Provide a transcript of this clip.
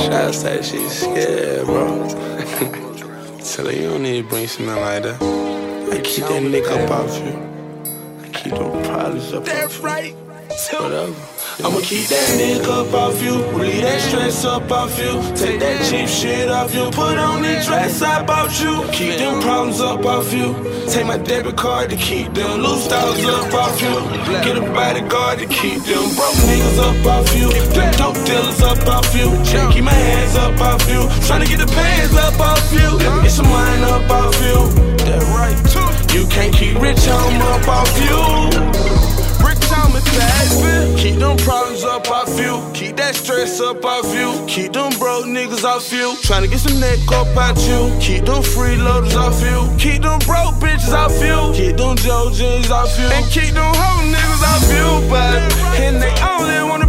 Shots say she's scared, bro. Tell her you don't need to bring something like that. I keep that nigga up off you. I keep them problems up off you. That's right. Whatever. I'ma keep that nigga up off you. Leave that stress up off you. Take that cheap shit off you. Put on the dress I bought you. Keep them problems up off you. Take my debit card to keep them loose dogs up off you. Get a bodyguard to keep them broke niggas up off you. Them dope dealers up off you. Keep my hands up off you. Tryna get the pants up off you. Get some wine up off you. That right. You can't keep rich on up off you. Keep them problems up off you. Keep that stress up off you. Keep them broke niggas off you. Tryna get some neck up out you. Keep them freeloaders off you. Keep them broke bitches off you. Keep them Joe jeans off you. And keep them hoe niggas off you. But and they only wanna